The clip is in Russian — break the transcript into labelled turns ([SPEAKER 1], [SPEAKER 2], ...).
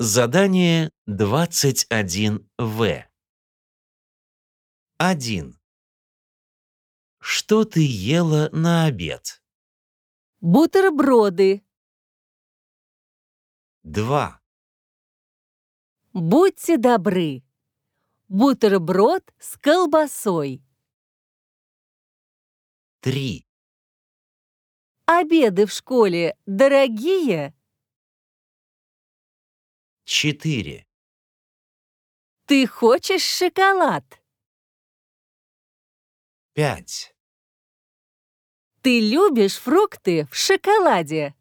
[SPEAKER 1] Задание 21В. 1. Что ты ела на обед?
[SPEAKER 2] Бутерброды.
[SPEAKER 1] 2.
[SPEAKER 2] Будьте добры. Бутерброд с колбасой.
[SPEAKER 1] 3.
[SPEAKER 2] Обеды в школе дорогие?
[SPEAKER 1] 4.
[SPEAKER 2] Ты хочешь шоколад?
[SPEAKER 1] 5.
[SPEAKER 2] Ты любишь фрукты в шоколаде?